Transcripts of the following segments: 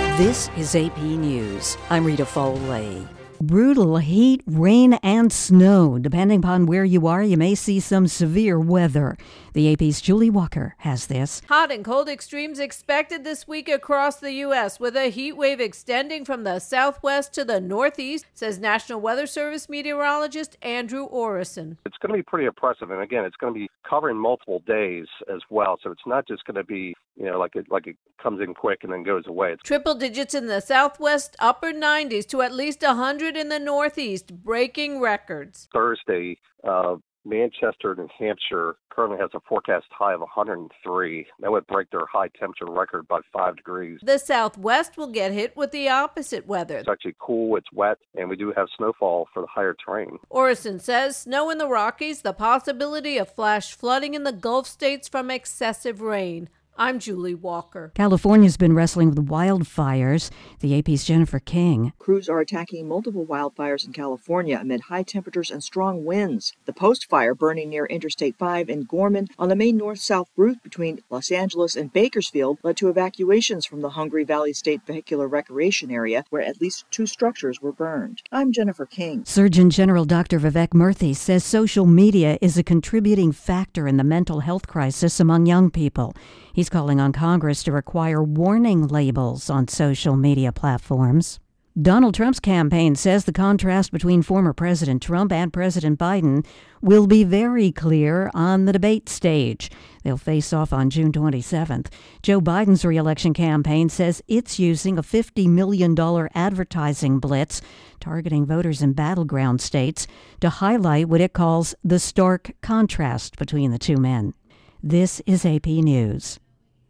This is AP News. I'm Rita Foley. Brutal heat, rain, and snow. Depending upon where you are, you may see some severe weather. The AP's Julie Walker has this. Hot and cold extremes expected this week across the U.S., with a heat wave extending from the southwest to the northeast, says National Weather Service meteorologist Andrew Orison. It's going to be pretty oppressive, and again, it's going to be covering multiple days as well. So it's not just going to be, like it comes in quick and then goes away. Triple digits in the southwest, upper 90s to at least 100 in the northeast, breaking records. Thursday, Manchester, New Hampshire currently has a forecast high of 103. That would break their high temperature record by 5 degrees. The southwest will get hit with the opposite weather. It's actually cool, it's wet, and we do have snowfall for the higher terrain. Orison says snow in the Rockies, the possibility of flash flooding in the Gulf states from excessive rain. I'm Julie Walker. California's been wrestling with wildfires. The AP's Jennifer King. Crews are attacking multiple wildfires in California amid high temperatures and strong winds. The Post Fire, burning near Interstate 5 in Gorman on the main north-south route between Los Angeles and Bakersfield, led to evacuations from the Hungry Valley State Vehicular Recreation Area, where at least 2 structures were burned. I'm Jennifer King. Surgeon General Dr. Vivek Murthy says social media is a contributing factor in the mental health crisis among young people. He's calling on Congress to require warning labels on social media platforms. Donald Trump's campaign says the contrast between former President Trump and President Biden will be very clear on the debate stage. They'll face off on June 27th. Joe Biden's re-election campaign says it's using a $50 million advertising blitz targeting voters in battleground states to highlight what it calls the stark contrast between the two men. This is AP News.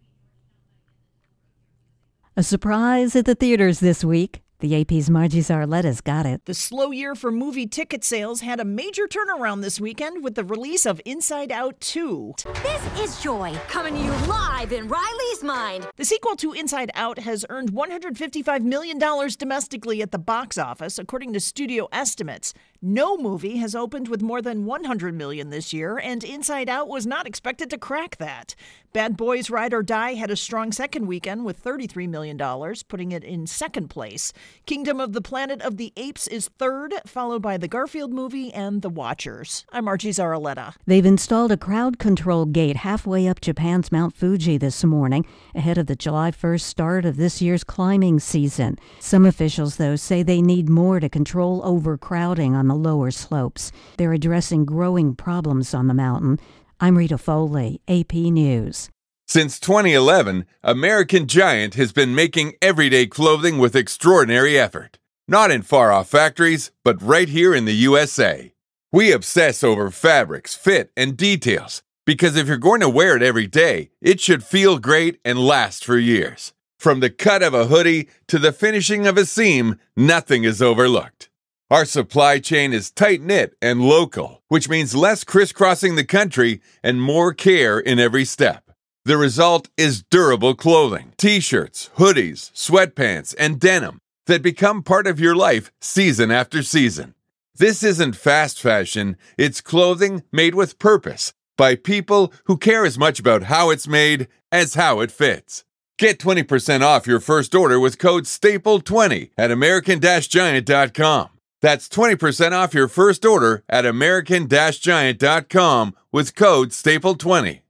A surprise at the theaters this week. The AP's Margie Zarletta's got it. The slow year for movie ticket sales had a major turnaround this weekend with the release of Inside Out 2. This is Joy, coming to you live in Riley's Mind. The sequel to Inside Out has earned $155 million domestically at the box office, according to studio estimates. No movie has opened with more than $100 million this year, and Inside Out was not expected to crack that. Bad Boys Ride or Die had a strong second weekend with $33 million, putting it in second place. Kingdom of the Planet of the Apes is third, followed by the Garfield movie and The Watchers. I'm Margie Zarletta. They've installed a crowd control gate halfway up Japan's Mount Fuji this morning, ahead of the July 1st start of this year's climbing season. Some officials, though, say they need more to control overcrowding on the lower slopes. They're addressing growing problems on the mountain. I'm Rita Foley, AP News. Since 2011, American Giant has been making everyday clothing with extraordinary effort. Not in far-off factories, but right here in the USA. We obsess over fabrics, fit, and details, because if you're going to wear it every day, it should feel great and last for years. From the cut of a hoodie to the finishing of a seam, nothing is overlooked. Our supply chain is tight-knit and local, which means less crisscrossing the country and more care in every step. The result is durable clothing, t-shirts, hoodies, sweatpants, and denim that become part of your life season after season. This isn't fast fashion, it's clothing made with purpose by people who care as much about how it's made as how it fits. Get 20% off your first order with code STAPLE20 at American-Giant.com. That's 20% off your first order at American-Giant.com with code STAPLE20.